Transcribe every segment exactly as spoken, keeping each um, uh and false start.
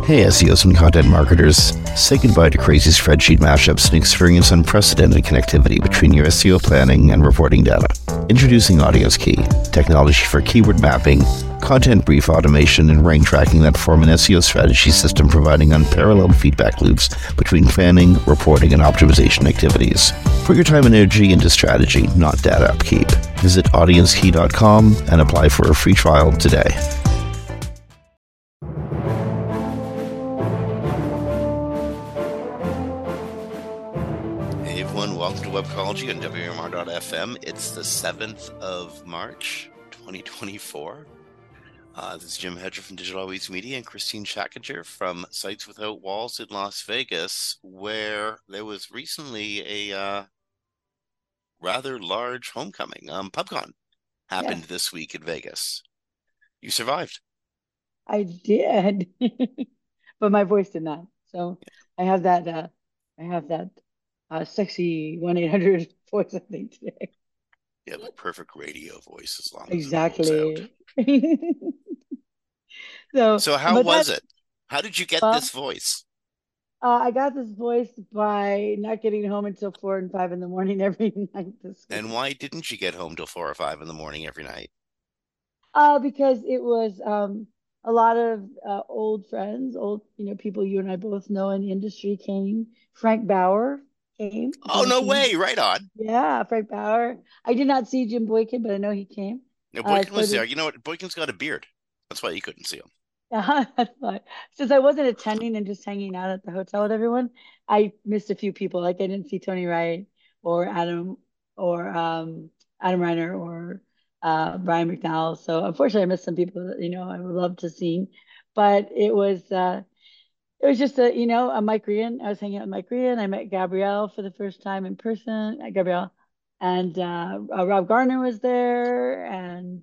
Hey S E Os and content marketers, say goodbye to crazy spreadsheet mashups and experience unprecedented connectivity between your S E O planning and reporting data. Introducing Audience Key, technology for keyword mapping, content brief automation, and rank tracking that form an S E O strategy system providing unparalleled feedback loops between planning, reporting, and optimization activities. Put your time and energy into strategy, not data upkeep. Visit audience key dot com and apply for a free trial today. Hey everyone, welcome to Webcology on W M R dot F M. It's the seventh of March, twenty twenty-four. Uh, this is Jim Hedger from Digital Always Media and Christine Schackinger from Sites Without Walls in Las Vegas, where there was recently a uh, rather large homecoming. Um, PubCon happened Yes, this week in Vegas. You survived. I did, but my voice did not. So I have that. Uh, I have that uh, sexy one eight hundred voice. I think today. You have a perfect radio voice as long as it holds out. Exactly. So, So how but that was it? How did you get well, this voice? uh, I got this voice by not getting home until four and five in the morning every night this And week. why didn't you get home till four or five in the morning every night? Uh, because it was um a lot of uh, old friends, old you know people you and I both know in the industry came. Frank Bauer came. I don't Oh, know if no you know. way. Right on. Yeah, Frank Bauer. I did not see Jim Boykin, but I know he came. No, Uh, Boykin so was there. did You know what? Boykin's got a beard. That's why you couldn't see him. that's fine. Since I wasn't attending and just hanging out at the hotel with everyone, I missed a few people. Like I didn't see Tony Wright or Adam or um, Adam Reiner or uh, Brian McDowell. So unfortunately, I missed some people that you know I would love to see. But it was uh, it was just a you know a Mike Rian. I was hanging out with Mike Rian. I met Gabrielle for the first time in person. Uh, Gabrielle and uh, uh, Rob Garner was there, and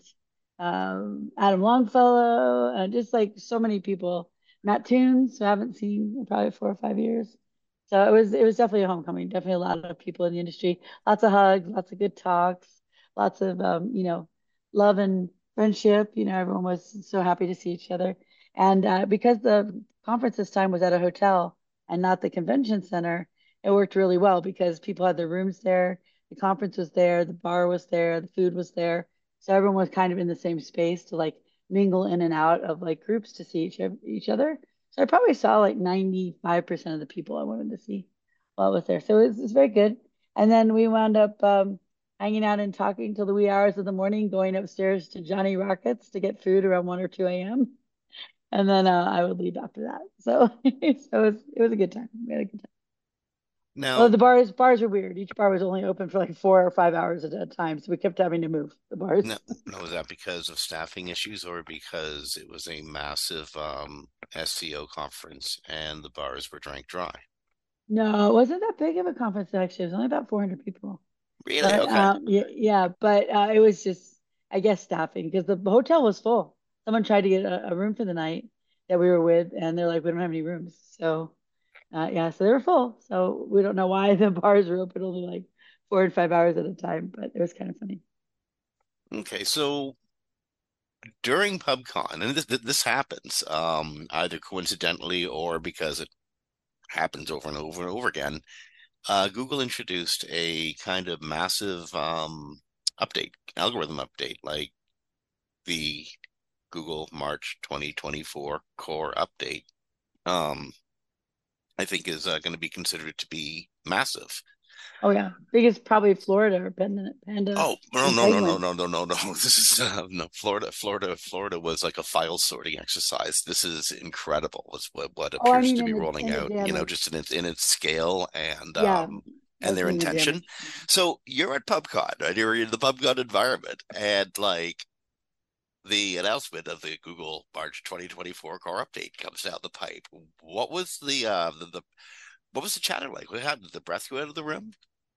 um, Adam Longfellow, and just like so many people. Matt Toons, who I haven't seen in probably four or five years. So it was it was definitely a homecoming. Definitely a lot of people in the industry. Lots of hugs, lots of good talks, lots of um, you know love and friendship. You know, everyone was so happy to see each other. And uh, because the conference this time was at a hotel and not the convention center, it worked really well because people had their rooms there, the conference was there, the bar was there, the food was there. So everyone was kind of in the same space to like mingle in and out of like groups to see each, each other. So I probably saw like ninety-five percent of the people I wanted to see while I was there. So it was, it was very good. And then we wound up um, hanging out and talking till the wee hours of the morning, going upstairs to Johnny Rockets to get food around one or two a m And then uh, I would leave after that. So, so it was it was a good time. We had a good time. Although Now, the bars bars are weird. Each bar was only open for like four or five hours at a time, so we kept having to move the no, bars. no, was that because of staffing issues or because it was a massive um, S E O conference and the bars were drank dry? No, it wasn't that big of a conference actually. It was only about four hundred people. Really? But Okay. um, yeah, yeah, but uh, it was just, I guess, staffing because the hotel was full. Someone tried to get a, a room for the night that we were with, and they're like, we don't have any rooms. So uh, yeah, so they were full. So we don't know why the bars were open only like four and five hours at a time, but it was kind of funny. Okay. So during PubCon, and this this happens um, either coincidentally or because it happens over and over and over again. Uh, Google introduced a kind of massive um, update, algorithm update, like the Google March twenty twenty-four Core Update. Um, I think is uh, going to be considered to be massive. Oh yeah, biggest probably Florida or Panda, Panda Oh, no, and no, no, no, Penguin. no, no, no, no. This is uh, no Florida, Florida, Florida was like a file sorting exercise. This is incredible. Was what, what Oh, I appears mean to be in the rolling in the out, you know, damage. just in its in its scale and Yeah, um and their mostly in the intention. damage. So you're at PubCon, right? You're in the PubCon environment, and like the announcement of the Google March twenty twenty-four core update comes down the pipe. What was the uh the, the what was the chatter like? What happened? Did the breath go out of the room?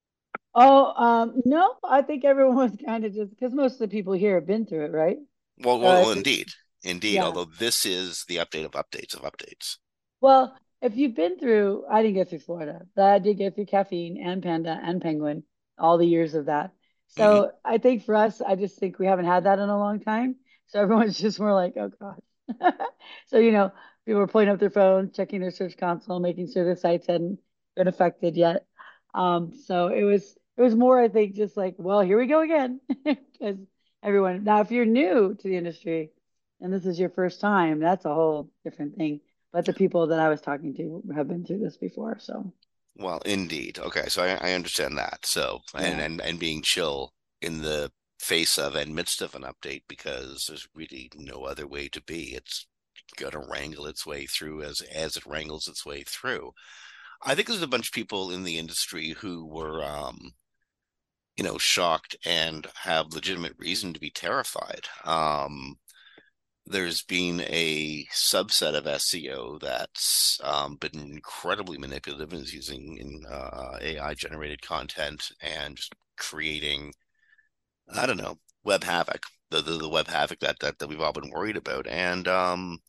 Oh, um, no, I think everyone was kind of just because most of the people here have been through it, right? Well, So well, well, it's just, indeed, indeed. yeah. Although this is the update of updates of updates. Well, if you've been through, I didn't get through Florida, but I did get through caffeine and Panda and Penguin, all the years of that. Hmm. So I think for us, I just think we haven't had that in a long time. So everyone's just more like, oh God. So, you know, People were pulling up their phones, checking their search console, making sure the sites hadn't been affected yet. Um, so it was it was more, I think, just like, well, here we go again, because everyone. Now, if you're new to the industry and this is your first time, that's a whole different thing. But the people that I was talking to have been through this before, so Well, indeed. Okay, so I, I understand that. So, and, yeah, and and being chill in the face of and midst of an update because there's really no other way to be. It's gonna wrangle its way through as as it wrangles its way through. I think there's a bunch of people in the industry who were, um, you know, shocked and have legitimate reason to be terrified. Um, there's been a subset of S E O that's um, been incredibly manipulative and is using uh, A I generated content and just creating, I don't know, web havoc, the, the, the web havoc that, that, that we've all been worried about. And um,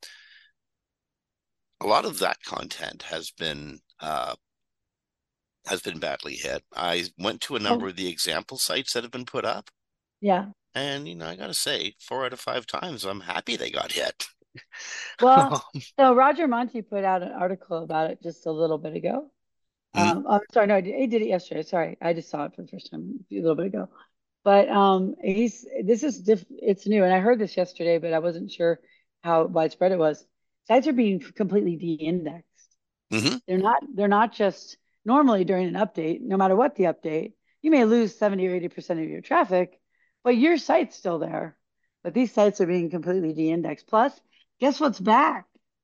a lot of that content has been uh, has been badly hit. I went to a number oh of the example sites that have been put up. yeah. And, you know, I got to say, four out of five times, I'm happy they got hit. Well, so Roger Monti put out an article about it just a little bit ago. Mhm. Um, oh, sorry, no, he did he did it yesterday. Sorry, I just saw it for the first time a little bit ago. But um, he's this is diff it's new, and I heard this yesterday, but I wasn't sure how widespread it was. Sites are being completely de-indexed. Mhm. They're not they're not just normally during an update, no matter what the update, you may lose seventy or eighty percent of your traffic, but your site's still there. But these sites are being completely de-indexed. Plus, guess what's back?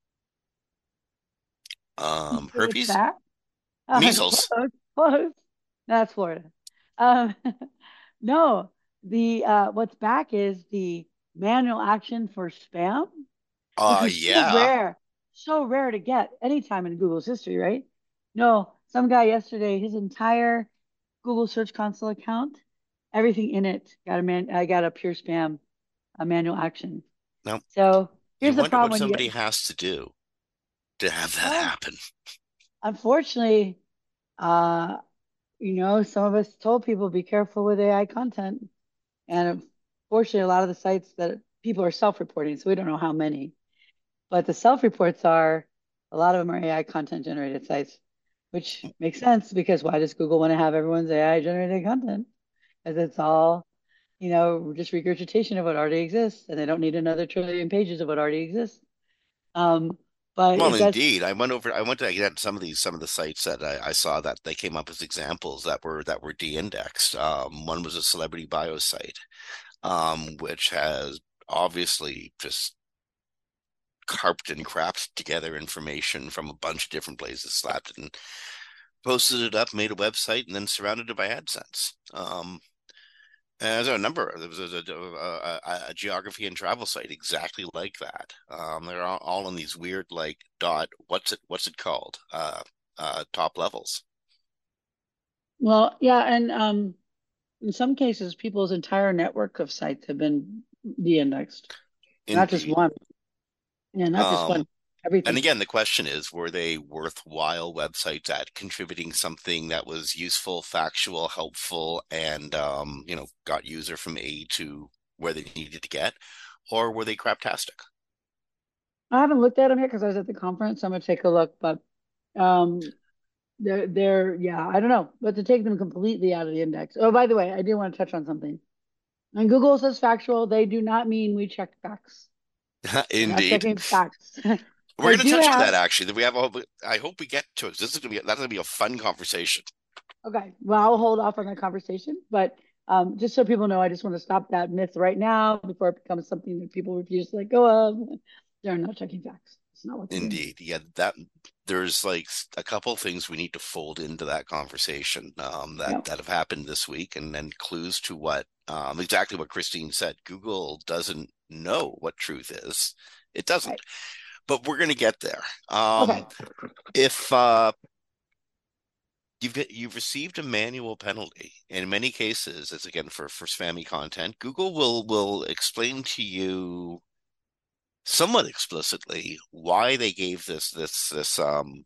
Um, See what's herpes, back? Uh, measles. close, close. That's Florida. Um, no, the uh, what's back is the manual action for spam, which Uh, was so yeah. rare, so rare to get anytime in Google's history, right? No, some guy yesterday, his entire Google Search Console account, everything in it got a man, I got a pure spam, a manual action. Now, So you here's the wonder problem what when you somebody get, has to do to have that well, happen. unfortunately, uh, you know, some of us told people be careful with A I content. And unfortunately, a lot of the sites that people are self-reporting, so we don't know how many, but the self-reports are a lot of them are A I content generated sites, which makes sense because why does Google want to have everyone's A I generated content? Because it's all, you know, just regurgitation of what already exists, and they don't need another trillion pages of what already exists. Um, but Well, it does, indeed. I went over, I went to get some of these, some of the sites that I, I saw that they came up as examples that were, that were de-indexed. Um, one was a celebrity bio site, um, which has obviously just carped and crapped together information from a bunch of different places, slapped it and posted it up, made a website, and then surrounded it by AdSense. Um, and there's a number. There was a, a, a, a geography and travel site exactly like that. Um, they're all, all in these weird like dot. What's it? What's it called? Uh, uh, top levels. well, yeah, and um, in some cases, people's entire network of sites have been de-indexed, not just Indeed. one. Yeah, not just Um, one, and everything. again, the question is, were they worthwhile websites at contributing something that was useful, factual, helpful, and um, you know, got user from A to where they needed to get, or were they craptastic? I haven't looked at them yet because I was at the conference. So I'm gonna take a look, but um, they're they're yeah, I don't know, but to take them completely out of the index. Oh, by the way, I do want to touch on something. When Google says factual, they do not mean we check facts. We're not Indeed. checking facts. We're They going to do touch on have that actually. We have all. I hope we get to it. This is going to be that's going to be a fun conversation. okay. Well, I'll hold off on that conversation, but um, just so people know, I just want to stop that myth right now before it becomes something that people refuse to let go of. They're not checking facts. It's not what they're doing. Indeed, yeah. That there's like a couple of things we need to fold into that conversation um, that Yeah. that have happened this week, and then clues to what um, exactly what Christine said. Google doesn't know what truth is. It doesn't, Right. but we're going to get there. Um, Okay. if uh, you've you've received a manual penalty. In many cases, it's again for for spammy content. Google will will explain to you somewhat explicitly why they gave this this this um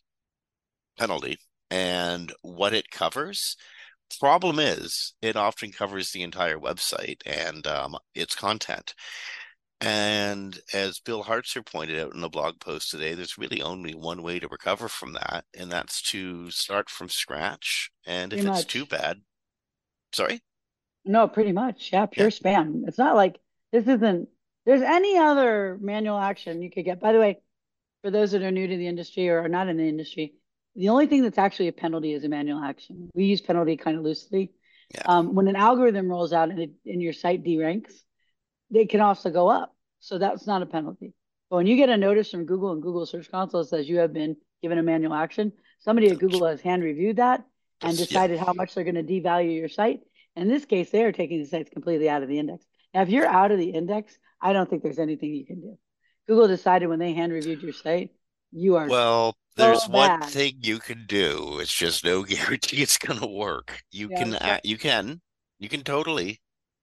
penalty and what it covers. Problem is, it often covers the entire website and um, its content. And as Bill Hartzer pointed out in a blog post today, there's really only one way to recover from that, and that's to start from scratch. And Pretty if it's too much. bad, sorry? No, pretty much. Yeah, Yeah. pure spam. It's not like this isn't, there's any other manual action you could get. By the way, for those that are new to the industry or are not in the industry, the only thing that's actually a penalty is a manual action. We use penalty kind of loosely. Yeah. Um, when an algorithm rolls out and, it, and your site deranks, they can also go up. So that's not a penalty. But when you get a notice from Google and Google Search Console that says you have been given a manual action, somebody at Google has hand reviewed that and Just, yeah. decided how much they're going to devalue your site. In this case, they are taking the sites completely out of the index. Now, if you're out of the index, I don't think there's anything you can do. Google decided when they hand reviewed your site, you are Well, there's so one bad. thing you can do. It's just no guarantee it's going to work. You Yeah, can, that's right. you can, you can totally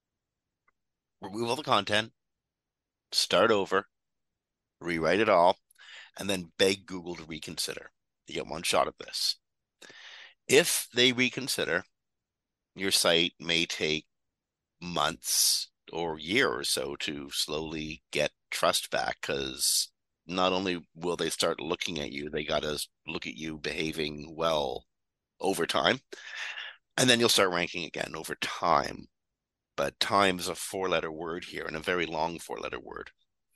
remove all the content, start over, rewrite it all, and then beg Google to reconsider. You get one shot at this. If they reconsider, your site may take months or year or so to slowly get trust back, because not only will they start looking at you, they got to look at you behaving well over time. And then you'll start ranking again over time. But time is a four letter word here and a very long four letter word.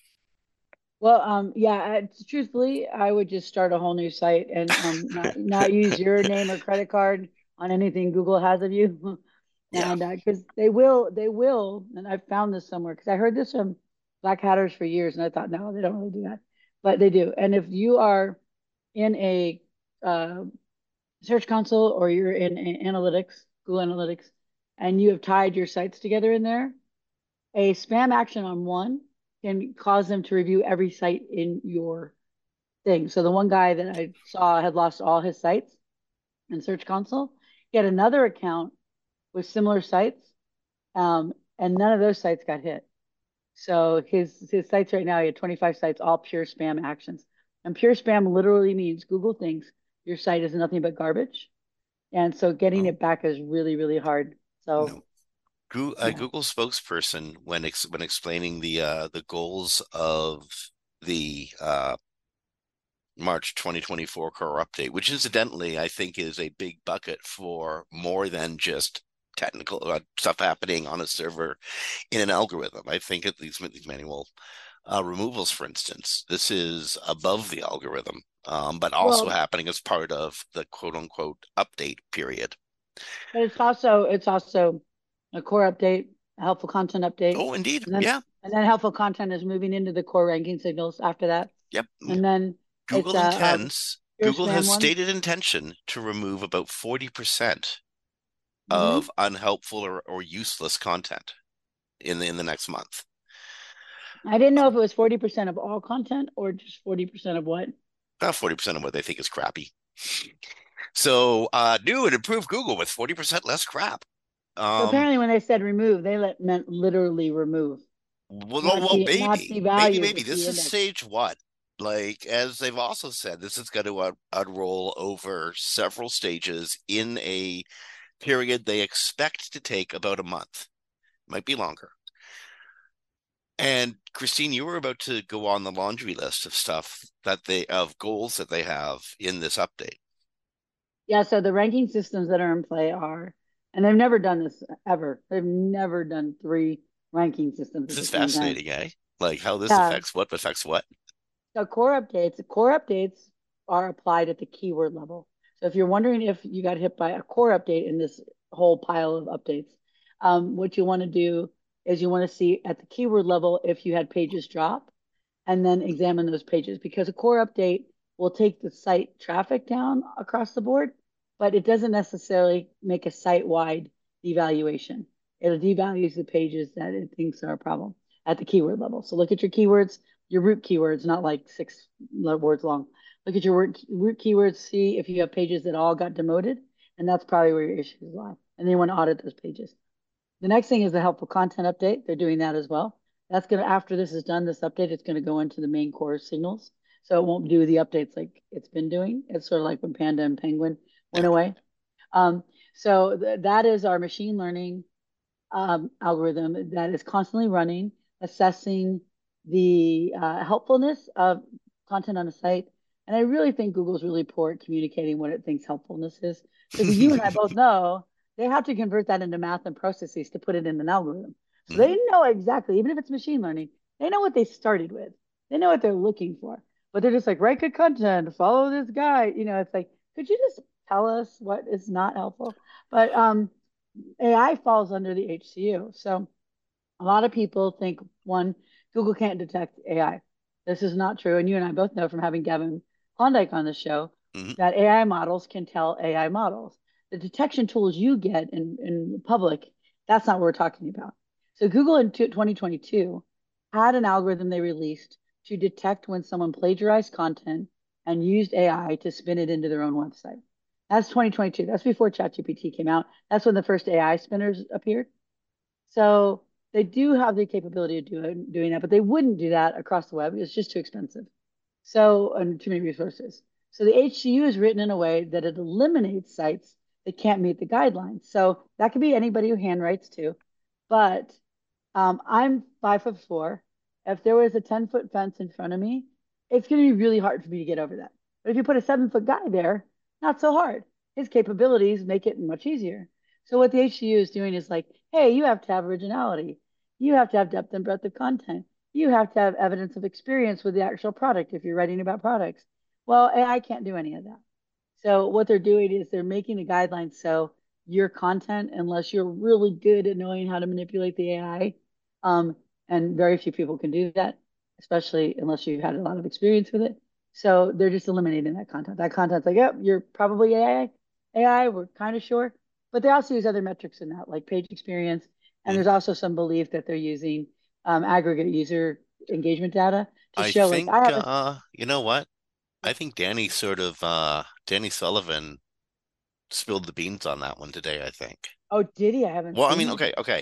Well, um, yeah, it's, truthfully, I would just start a whole new site and um, not not use your name or credit card on anything Google has of you, Yeah. and because uh, they will, they will, and I found this somewhere because I heard this from Black Hatters for years, and I thought, no, they don't really do that, but they do. And if you are in a uh, Search Console or you're in a- Analytics, Google Analytics, and you have tied your sites together in there, a spam action on one can cause them to review every site in your thing. So the one guy that I saw had lost all his sites in Search Console. He had another account with similar sites, um, and none of those sites got hit. So his his sites right now, he had twenty-five sites, all pure spam actions. And pure spam literally means Google thinks your site is nothing but garbage. And so getting Oh, it back is really, really hard. So no. Google, a yeah. Google spokesperson, when ex when explaining the uh, the goals of the uh, March twenty twenty-four core update, which incidentally I think is a big bucket for more than just technical uh, stuff happening on a server in an algorithm. I think at these, these manual uh, removals, for instance, this is above the algorithm, um, but also Well, happening as part of the quote unquote update period. but it's also it's also a core update, a helpful content update, Oh, indeed. and then Yeah. and then helpful content is moving into the core ranking signals after that, Yep. and then it's Google a, a intends, pure Google spam has one. stated intention to remove about forty percent Hmm. of unhelpful or, or useless content in the, in the next month. I didn't know if it was forty percent of all content or just forty percent of what. About forty percent of what they think is crappy. So, uh, new and improved Google with forty percent less crap. So Um, apparently, when they said remove, they let, meant literally remove, well, well, not well, de not maybe, maybe, devalue maybe but this is de-index. stage one. Like, as they've also said, this is going to un unroll over several stages in a period they expect to take about a month. Might be longer. And Christine, you were about to go on the laundry list of stuff that they of goals that they have in this update. Yeah, so the ranking systems that are in play are, and they've never done this ever. They've never done three ranking systems at This the is same time. fascinating, eh? Like how this Yeah. affects what affects what. So core updates, core updates are applied at the keyword level. So if you're wondering if you got hit by a core update in this whole pile of updates, um, what you want to do is you want to see at the keyword level if you had pages drop and then examine those pages because a core update will take the site traffic down across the board, but it doesn't necessarily make a site-wide devaluation. It devalues the pages that it thinks are a problem at the keyword level. So look at your keywords, your root keywords, not like six words long. Look at your root, root keywords, see if you have pages that all got demoted, and that's probably where your issues lie. And then you want to audit those pages. The next thing is the helpful content update. They're doing that as well. That's going to, after this is done, this update, it's going to go into the main core signals. So it won't do the updates like it's been doing. It's sort of like when Panda and Penguin Yeah. went away. Um, so th that is our machine learning um, algorithm that is constantly running, assessing the uh, helpfulness of content on a site. And I really think Google's really poor at communicating what it thinks helpfulness is. Because you and I both know they have to convert that into math and processes to put it in an algorithm. So Mhm. they know exactly, even if it's machine learning, they know what they started with. They know what they're looking for. But they're just like, write good content, follow this guy. You know, it's like, could you just tell us what is not helpful? But um, A I falls under the H C U. So a lot of people think, one, Google can't detect A I. This is not true. And you and I both know from having Gavin Klondike on the show Mhm. that A I models can tell A I models. The detection tools you get in, in public, that's not what we're talking about. So Google in twenty twenty-two had an algorithm they released to detect when someone plagiarized content and used A I to spin it into their own website. That's twenty twenty-two. That's before ChatGPT came out. That's when the first A I spinners appeared. So they do have the capability of doing doing that, but they wouldn't do that across the web. It's just too expensive. So, and too many resources. So the H C U is written in a way that it eliminates sites that can't meet the guidelines. So that could be anybody who handwrites too. But um, I'm five foot four. If there was a ten foot fence in front of me, it's going to be really hard for me to get over that. But if you put a seven foot guy there, not so hard. His capabilities make it much easier. So what the H C U is doing is like, hey, you have to have originality. You have to have depth and breadth of content. You have to have evidence of experience with the actual product if you're writing about products. Well, A I can't do any of that. So what they're doing is they're making the guidelines so your content, unless you're really good at knowing how to manipulate the A I, um, and very few people can do that, especially unless you've had a lot of experience with it. So they're just eliminating that content. That content's like, yep, you're probably A I. A I, we're kind of sure. But they also use other metrics in that, like page experience. And Mhm. there's also some belief that they're using um, aggregate user engagement data to I show, like, I think haven't. uh you know what? I think Danny sort of uh Danny Sullivan spilled the beans on that one today, I think. Oh, did he? I haven't Well, I seen mean, it. okay, okay.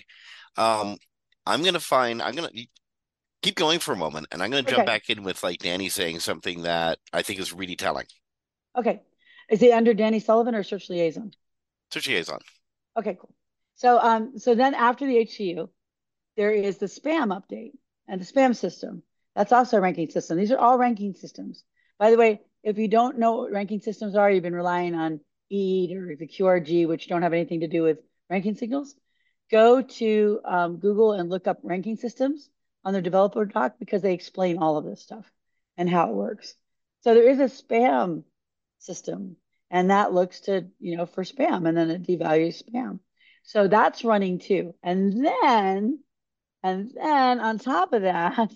Um I'm gonna find I'm gonna keep going for a moment and I'm gonna jump Okay. back in with like Danny saying something that I think is really telling. Okay. Is it under Danny Sullivan or Search Liaison? So she is on. Okay, cool. So um, so then after the H C U, there is the spam update and the spam system. That's also a ranking system. These are all ranking systems. By the way, if you don't know what ranking systems are, you've been relying on E A T or the Q R G, which don't have anything to do with ranking signals. Go to um, Google and look up ranking systems on their developer doc because they explain all of this stuff and how it works. So there is a spam system, and that looks to, you know, for spam, and then it devalues spam. So that's running too. And then and then on top of that,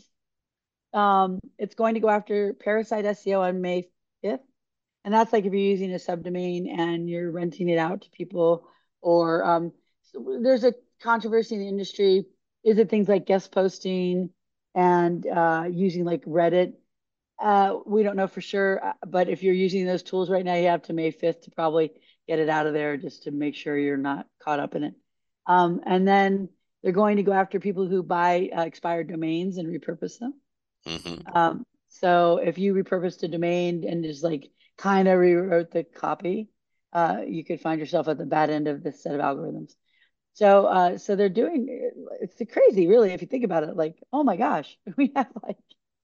um, it's going to go after Parasite S E O on May fifth. And that's like if you're using a subdomain and you're renting it out to people, or um, so there's a controversy in the industry. Is it things like guest posting and uh, using like Reddit? Uh, we don't know for sure, uh, but if you're using those tools right now, you have to May fifth to probably get it out of there just to make sure you're not caught up in it. Um, and then they're going to go after people who buy uh, expired domains and repurpose them. Hmm. Um, so if you repurposed a domain and just like kind of rewrote the copy, uh, you could find yourself at the bad end of this set of algorithms. So, uh, so they're doing it's crazy, really, if you think about it. Like, oh my gosh, we have like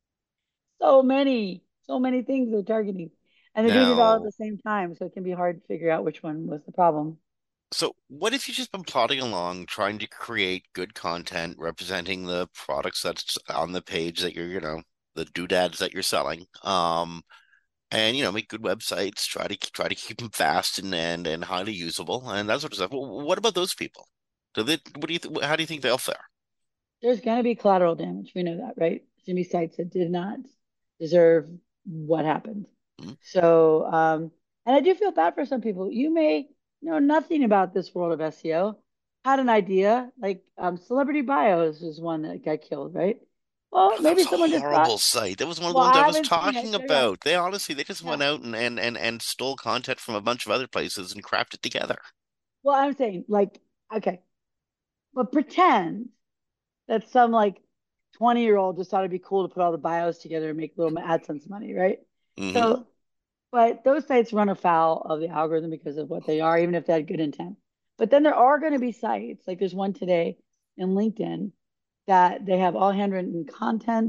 so many, so many things they're targeting, and they're doing it all at Now, the same time. So it can be hard to figure out which one was the problem. so what if you've just been plodding along trying to create good content representing the products that's on the page that you're, you know, the doodads that you're selling? Um, and you know, make good websites, try to try to keep them fast and and, and highly usable and that sort of stuff. Well, what about those people? Do they, what do you th how do you think they'll fare? There's going to be collateral damage. We know that, right? There's going to be sites that did not deserve what happened. Hmm? So, um, and I do feel bad for some people. You may know nothing about this world of S E O, had an idea, like um, Celebrity Bios is one that got killed, right? Well, Oh, that was maybe a someone just thought, horrible site. That was one of the well, ones I I was haven't seen it. talking So yeah, about. They honestly, they just yeah. went out and and and, and stole content from a bunch of other places and crapped it together. Well, I'm saying like, okay, but pretend that some like twenty year old just thought it'd be cool to put all the bios together and make little AdSense money, right? Hmm. So, but those sites run afoul of the algorithm because of what they are, even if they had good intent. But then there are going to be sites, like there's one today in LinkedIn that they have all handwritten content.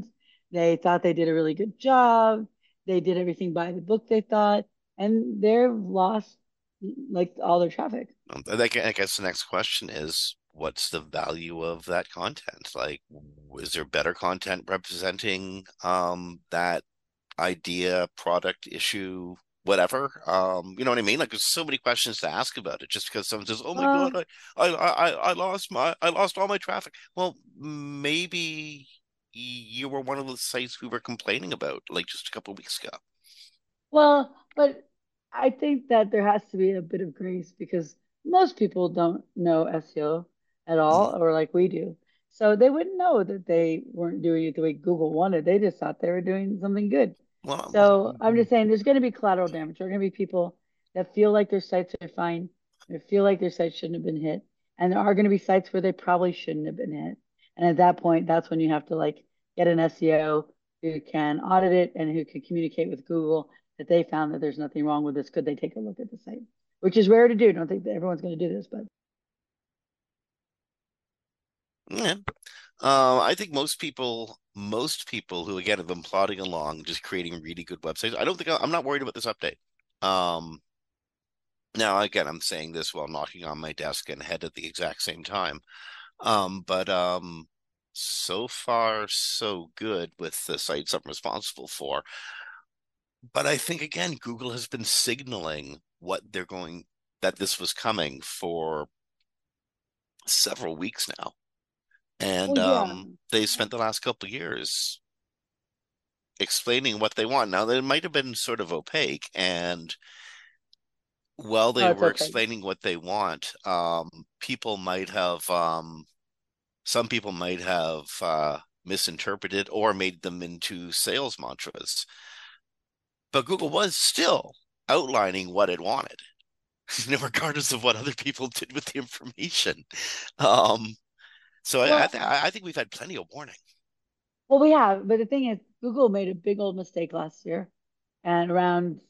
They thought they did a really good job. They did everything by the book, they thought, and they're lost like all their traffic. Um, I guess the next question is, what's the value of that content? Like, is there better content representing um, that idea, product, issue, whatever? Um, you know what I mean? Like, there's so many questions to ask about it. Just because someone says, "Oh my God, Well, I, I, I, I lost my, I lost all my traffic." Well, maybe you were one of the sites we were complaining about, like just a couple of weeks ago. well, but I think that there has to be a bit of grace because most people don't know S E O at Mhm. all, or like we do. So they wouldn't know that they weren't doing it the way Google wanted. They just thought they were doing something good. Well, well, So I'm just saying there's going to be collateral damage. There are going to be people that feel like their sites are fine, they feel like their sites shouldn't have been hit. And there are going to be sites where they probably shouldn't have been hit. And at that point, that's when you have to like get an S E O who can audit it and who can communicate with Google that they found that there's nothing wrong with this. Could they take a look at the site? Which is rare to do. I don't think that everyone's going to do this, but yeah. Um, I think most people, most people who again have been plodding along, just creating really good websites. I don't think I, I'm not worried about this update. Um, now again, I'm saying this while knocking on my desk and head at the exact same time. Um, but um, so far so good with the sites I'm responsible for. But I think again, Google has been signaling what they're going that this was coming for several weeks now. well, And yeah. um, they spent the last couple of years explaining what they want. Now, they might have been sort of opaque, and while Oh, they it's were okay. explaining what they want, um, people might have, um, some people might have uh, misinterpreted or made them into sales mantras. But Google was still outlining what it wanted, regardless of what other people did with the information. Um, so I, I, Well, th I think we've had plenty of warning. well, we have, but the thing is, Google made a big old mistake last year, and around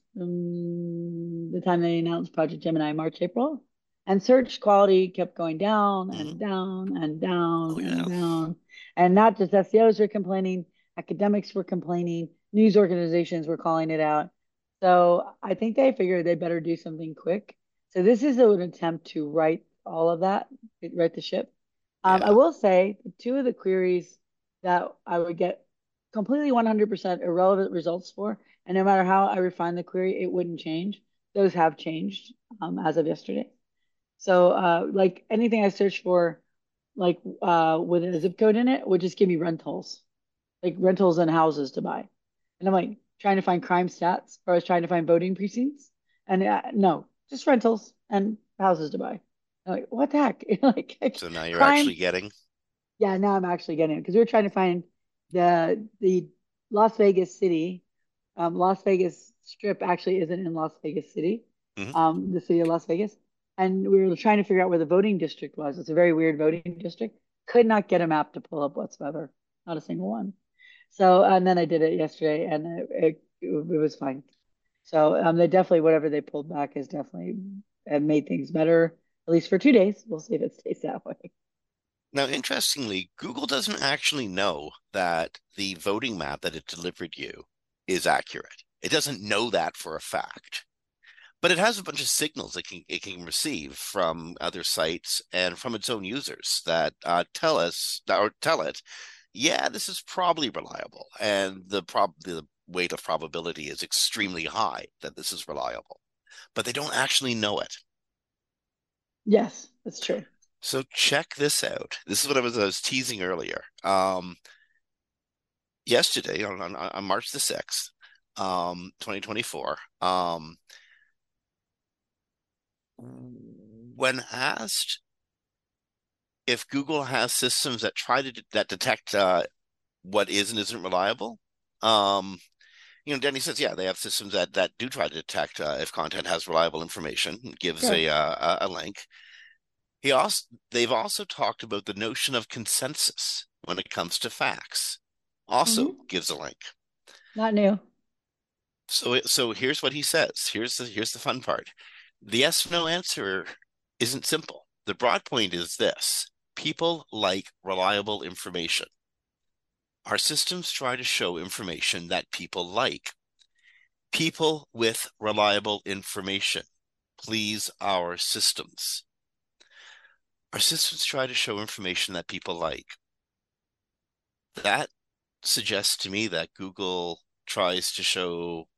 um, the time they announced Project Gemini, March, April, and search quality kept going down Mhm. and down and down Oh and yeah. down, and not just S E Os were complaining, academics were complaining, news organizations were calling it out. So I think they figured they better do something quick. So this is an attempt to right all of that, right the ship. Um, I Yeah. will say two of the queries that I would get completely one hundred percent irrelevant results for. And no matter how I refine the query, it wouldn't change. Those have changed um, as of yesterday. So, uh, like anything I search for, like uh, with a zip code in it, would just give me rentals, like rentals and houses to buy. And I'm like trying to find crime stats, or I was trying to find voting precincts, and uh, no, just rentals and houses to buy. I'm like, what the heck? like So now you're crime actually getting. yeah, now I'm actually getting it because we were trying to find the the Las Vegas city. Um, Las Vegas Strip actually isn't in Las Vegas City, Mhm. um, the city of Las Vegas. And we were trying to figure out where the voting district was. It's a very weird voting district. Could not get a map to pull up whatsoever, not a single one. So, and then I did it yesterday, and it it, it was fine. So, um, they definitely whatever they pulled back is definitely uh, made things better, at least for two days. We'll see if it stays that way. Now, interestingly, Google doesn't actually know that the voting map that it delivered you is accurate. It doesn't know that for a fact, but it has a bunch of signals it can it can receive from other sites and from its own users that uh, tell us or tell it, yeah, this is probably reliable, and the prob the weight of probability is extremely high that this is reliable, but they don't actually know it. Yes, that's true. So check this out. This is what I was, I was teasing earlier. Um, yesterday on, on, on March the sixth, um, twenty twenty-four, um, when asked if Google has systems that try to that detect uh, what is and isn't reliable, um, you know, Denny says, yeah, they have systems that that do try to detect uh, if content has reliable information, gives Sure. a uh, a link. He also they've also talked about the notion of consensus when it comes to facts. Also Hmm. gives a link. Not new. So so here's what he says. Here's the here's the fun part. The yes no answer isn't simple. The broad point is this: people like reliable information. Our systems try to show information that people like. People with reliable information please our systems. Our systems try to show information that people like. That suggests to me that Google tries to show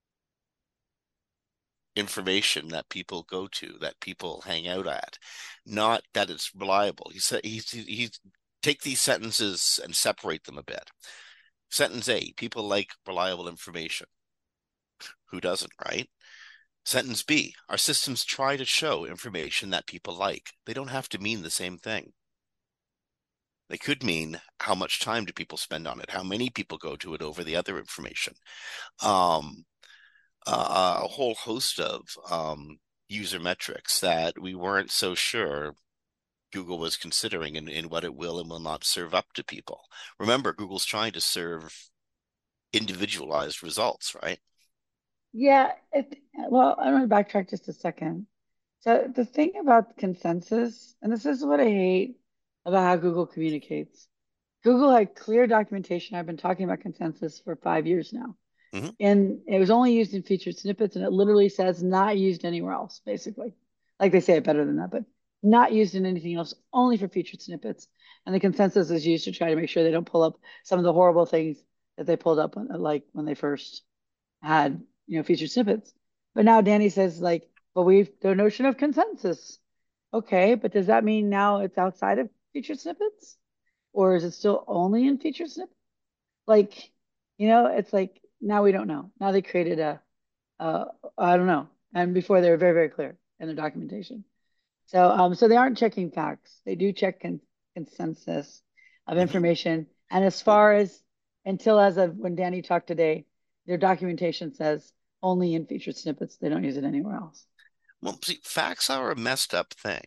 information that people go to, that people hang out at, not that it's reliable. He said he's he's take these sentences and separate them a bit. Sentence A, people like reliable information. Who doesn't, right? Sentence B, our systems try to show information that people like. They don't have to mean the same thing. They could mean how much time do people spend on it? How many people go to it over the other information? Um, uh, a whole host of um, user metrics that we weren't so sure Google was considering in, in what it will and will not serve up to people. Remember, Google's trying to serve individualized results, right? Yeah. It, well, I'm going to backtrack just a second. So the thing about consensus, and this is what I hate about how Google communicates. Google had clear documentation. I've been talking about consensus for five years now. Mm-hmm. And it was only used in featured snippets, and it literally says not used anywhere else, basically. Like they say it better than that, but not used in anything else, only for featured snippets. And the consensus is used to try to make sure they don't pull up some of the horrible things that they pulled up when, like when they first had, you know, featured snippets. But now Danny says, like, but we've the notion of consensus. Okay, but does that mean now it's outside of featured snippets? Or is it still only in featured snippets? Like, you know, it's like now we don't know. Now they created a, uh, I don't know. And before they were very, very clear in their documentation. So, um, so they aren't checking facts. They do check con consensus of Mm-hmm. information. And as Well, far as until as of when Danny talked today, their documentation says only in featured snippets. They don't use it anywhere else. well, see, facts are a messed up thing.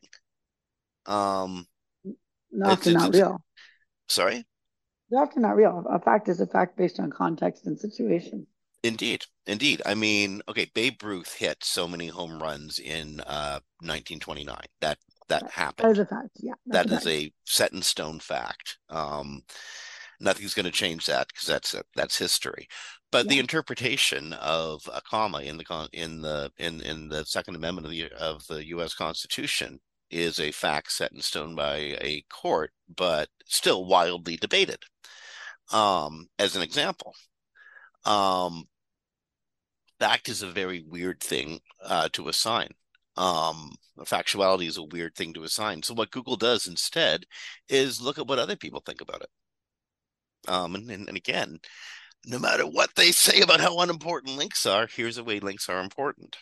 Um, it's Often it's not it's real. sorry. They're often not real. A fact is a fact based on context and situation. Indeed, indeed. I mean, okay, Babe Ruth hit so many home runs in uh, nineteen twenty-nine. That that That, that is happened. a fact. Yeah, that's a That is fact. a set in stone fact. Um, nothing's going to change that because that's that's history. But the Yeah. interpretation of a comma in the con in the in in the Second Amendment of the of the U S. Constitution is a fact set in stone by a court, but still wildly debated. Um, as an example, um, fact is a very weird thing uh, to assign. Um, factuality is a weird thing to assign. So what Google does instead is look at what other people think about it. Um, and, and, and again, no matter what they say about how unimportant links are, here's the way links are important.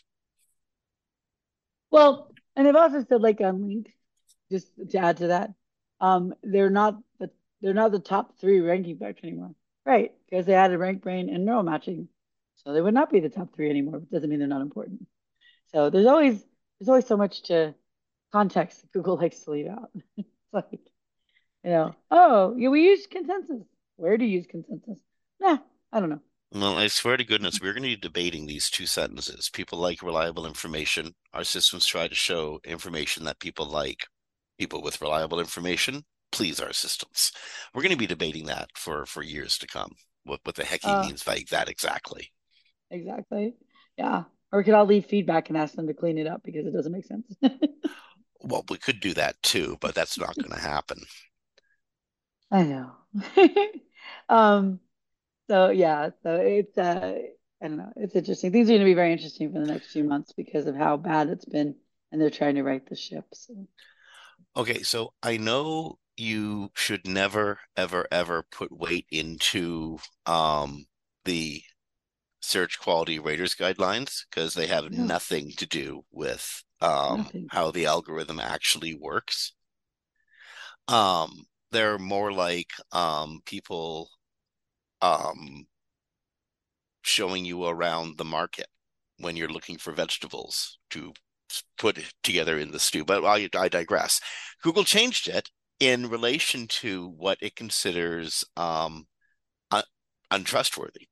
Well, and they've also said like on LinkedIn, just to add to that, um, they're not the they're not the top three ranking factor anymore. Right, because they added rank brain and neural matching. So they would not be the top three anymore, but doesn't mean they're not important. So there's always there's always so much to context that Google likes to leave out. It's like, you know, oh, yeah, we use consensus. Where do you use consensus? Nah, I don't know. Well, I swear to goodness, we're going to be debating these two sentences. People like reliable information. Our systems try to show information that people like. People with reliable information please our systems. We're going to be debating that for for years to come. What what the heck he Uh, means by that exactly? exactly. Yeah. Or we could all leave feedback and ask them to clean it up because it doesn't make sense. Well, we could do that too, but that's not going to happen. I know. Um, so yeah, so it's uh I don't know, it's interesting. Things are gonna be very interesting for the next few months because of how bad it's been and they're trying to right the ship. So Okay, so I know you should never, ever, ever put weight into um, the search quality raters guidelines because they have no, nothing to do with um, nothing. how the algorithm actually works. Um, they're more like um, people um, showing you around the market when you're looking for vegetables to put together in the stew. But I, I digress. Google changed it in relation to what it considers um, un- untrustworthy.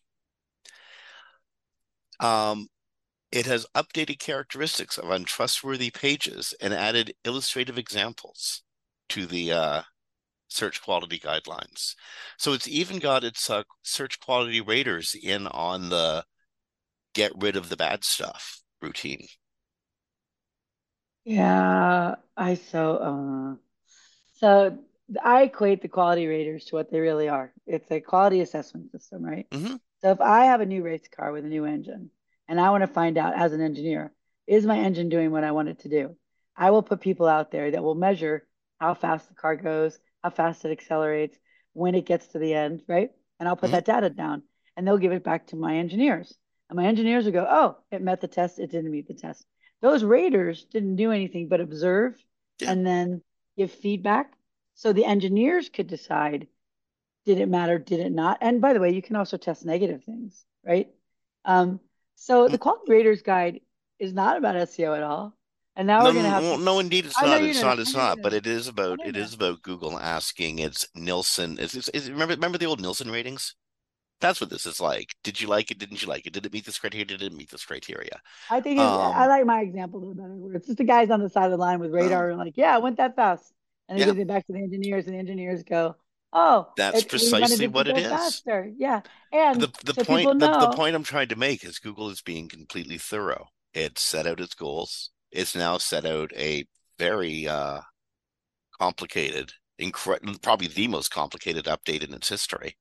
Um, it has updated characteristics of untrustworthy pages and added illustrative examples to the uh, search quality guidelines. So it's even got its uh, search quality raters in on the get rid of the bad stuff routine. Yeah, I so uh, so I equate the quality raters to what they really are. It's a quality assessment system, right? Mm-hmm. So if I have a new race car with a new engine and I want to find out as an engineer, is my engine doing what I want it to do? I will put people out there that will measure how fast the car goes, how fast it accelerates, when it gets to the end, right? And I'll put Mm-hmm. that data down and they'll give it back to my engineers. And my engineers will go, oh, it met the test, it didn't meet the test. Those raters didn't do anything but observe Yeah. and then give feedback. So the engineers could decide, did it matter, did it not? And by the way, you can also test negative things, right? Um, so the quality raters guide is not about S E O at all. And now No, we're going to have no, to, no, indeed, it's I know not. you It's know this. not. I It's know you not. know But this. it is I about. know you It know. is about Google asking its Nielsen. It's, it's, it's, remember, remember the old Nielsen ratings. That's what this is like. Did you like it? Didn't you like it? Did it meet this criteria? Did it meet this criteria? I think it's, I Um. like my example a little better, where it's just the guys on the side of the line with Well, radar, like, yeah, it went that fast. And he yeah. gives it back to the engineers, and the engineers go, oh, That's it, we wanted precisely it to what it go is. faster. Yeah. And The the so people point the, the know, point I'm trying to make is Google is being completely thorough. It set out its goals. It's now set out a very uh, complicated, incre- probably the most complicated update in its history.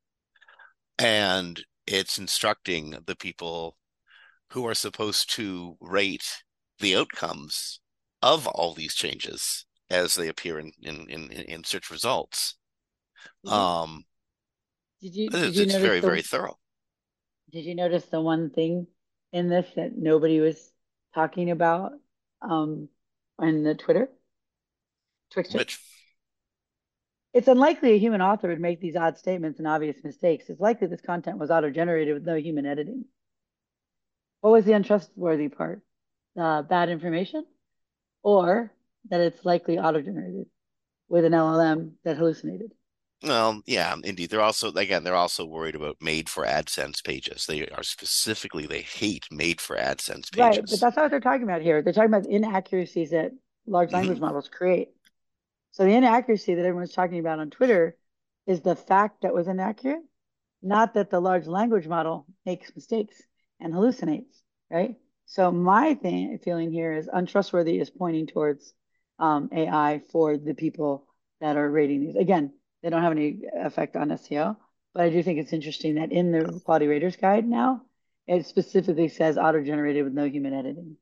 And it's instructing the people who are supposed to rate the outcomes of all these changes as they appear in in, in, in search results. did you Um, did you did it's, you it's notice very, the very thorough. did you notice the one thing in this that nobody was talking about um on the Twitter, Twixter? Which, It's unlikely a human author would make these odd statements and obvious mistakes. It's likely this content was auto-generated with no human editing. What was the untrustworthy part? Uh, bad information, or that it's likely auto-generated with an L L M that hallucinated? well, yeah, indeed. They're also, again, they're also worried about made for AdSense pages. They are specifically, they hate made for AdSense Right, but pages. that's not what they're talking about here. They're talking about inaccuracies that large Hmm. language models create. So the inaccuracy that everyone's talking about on Twitter is the fact that was inaccurate, not that the large language model makes mistakes and hallucinates, right? So my thing, feeling here is untrustworthy is pointing towards um, A I for the people that are rating these. Again, they don't have any effect on S E O, but I do think it's interesting that in the Quality Raters Guide now, it specifically says auto-generated with no human editing.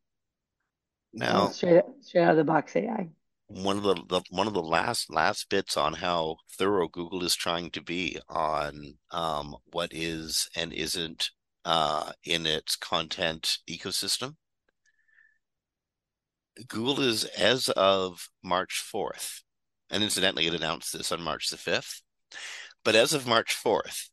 So Now, straight straight out of the box A I. one of the, the one of the last last bits on how thorough Google is trying to be on um, what is and isn't uh, in its content ecosystem. Google is, as of March fourth, and incidentally, it announced this on March the fifth, but as of March fourth,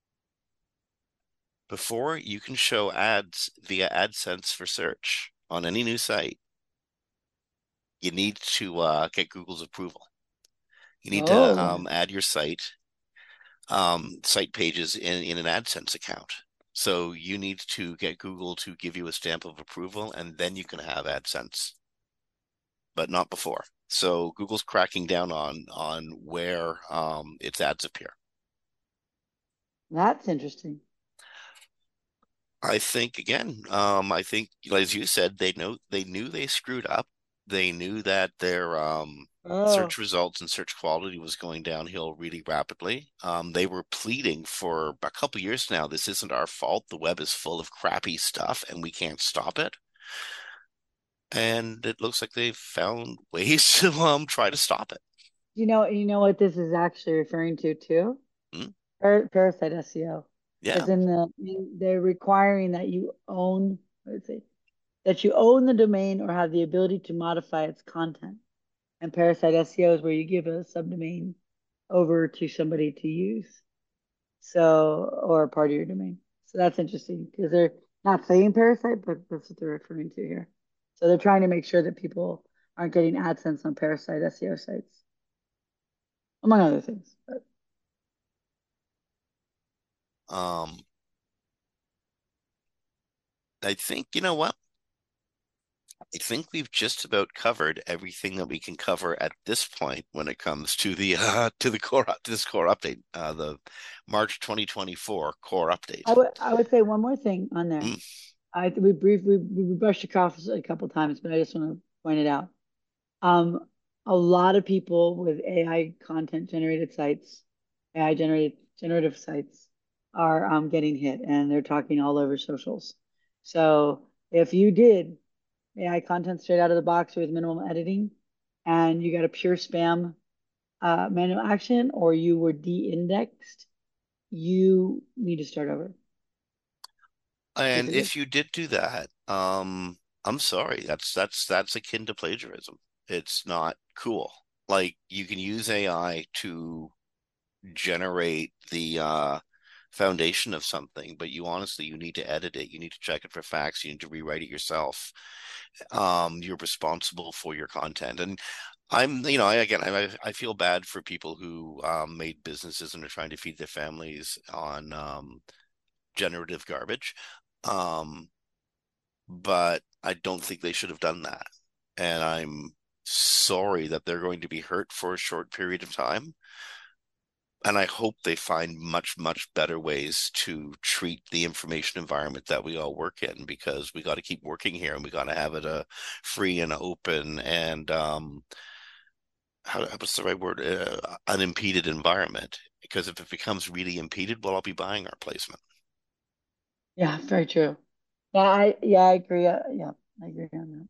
before you can show ads via AdSense for search on any new site, you need to uh, get Google's approval. You need to Oh, um, add your site um, site pages in, in an AdSense account. So you need to get Google to give you a stamp of approval, and then you can have AdSense, but not before. So Google's cracking down on on where um, its ads appear. that's interesting. I think again, um, I think as you said, they know they knew they screwed up. They knew that their um, Oh, search results and search quality was going downhill really rapidly. Um, they were pleading for a couple years now. This isn't our fault. The web is full of crappy stuff, and we can't stop it. And it looks like they've found ways to um try to stop it. you know, you know what this is actually referring to too? Hmm? Par- Parasite S E O. Yeah. Because in the in, they're requiring that you own, let's see, that you own the domain or have the ability to modify its content. And Parasite S E O is where you give a subdomain over to somebody to use. So, or a part of your domain. So that's interesting because they're not saying parasite, but that's what they're referring to here. So they're trying to make sure that people aren't getting AdSense on parasite S E O sites, among other things. But Um, I think you know what? I think we've just about covered everything that we can cover at this point when it comes to the uh, to the core to this core update, uh, the March twenty twenty-four core I update. would I would say one more thing on there. Mm. I we briefly we, we brushed across a couple times, but I just want to point it out. Um, a lot of people with A I content generated sites, A I generated generative sites are um, getting hit, and they're talking all over socials. So if you did A I content straight out of the box with minimal editing, and you got a pure spam uh, manual action, or you were de-indexed, you need to start over. And Basically, if you did do that, um, I'm sorry, that's that's that's akin to plagiarism. It's not cool. Like you can use A I to generate the uh, foundation of something, but you honestly you need to edit it. You need to check it for facts. You need to rewrite it yourself. Um, you're responsible for your content, and I'm, you know, I, again, I I feel bad for people who um, made businesses and are trying to feed their families on um, generative garbage. Um, but I don't think they should have done that. And I'm sorry that they're going to be hurt for a short period of time. And I hope they find much, much better ways to treat the information environment that we all work in, because we got to keep working here and we got to have it a free and open and um, how, what's the right word? Uh, unimpeded environment. Because if it becomes really impeded, well, I'll be buying our placement. yeah, very true. Yeah, I yeah I agree. Uh, yeah, I agree on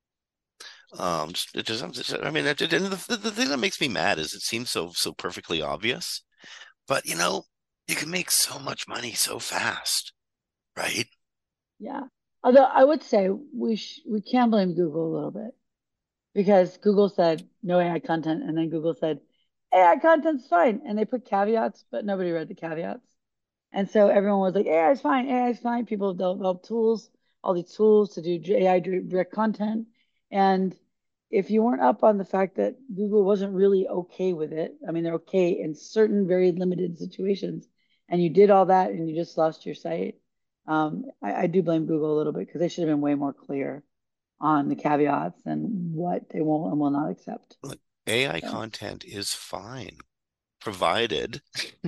Um, just, it just, I mean, it, it, and the, the thing that makes me mad is it seems so so perfectly obvious, but you know, you can make so much money so fast, right? Yeah. Although I would say we sh we can blame Google a little bit because Google said no A I content, and then Google said A I content's fine, and they put caveats, but nobody read the caveats. And so everyone was like, A I is fine, A I is fine. People have developed tools, all these tools to do A I direct content. And if you weren't up on the fact that Google wasn't really okay with it, I mean, they're okay in certain very limited situations, and you did all that and you just lost your site, um, I, I do blame Google a little bit because they should have been way more clear on the caveats and what they will and will not accept. Like, A I So, content is fine, provided,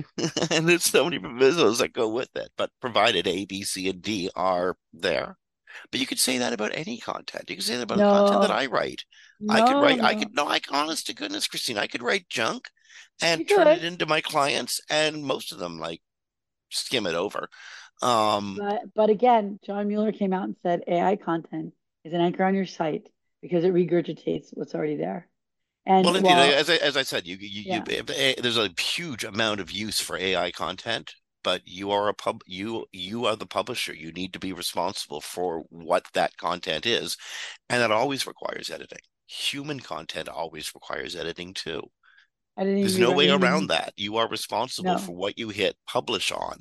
and there's so many provisos that go with it, but provided A, B, C, and D are there. But you could say that about any content. You could say that about content that no, I write. I could no, write, I no. could, no, I, honest to goodness, Christine, I could write junk You and turn it could. into my clients, and most of them like skim it over. Um, But but again, John Mueller came out and said A I content is an anchor on your site because it regurgitates what's already there. And well, indeed, while, as I, as I said, you, you, yeah, you, there's a huge amount of use for A I content, but you are a pub, you, you are the publisher. You need to be responsible for what that content is, and that always requires editing. Human content always requires editing too. editing, There's no way around rewriting, that. You are responsible for no. what you hit publish on.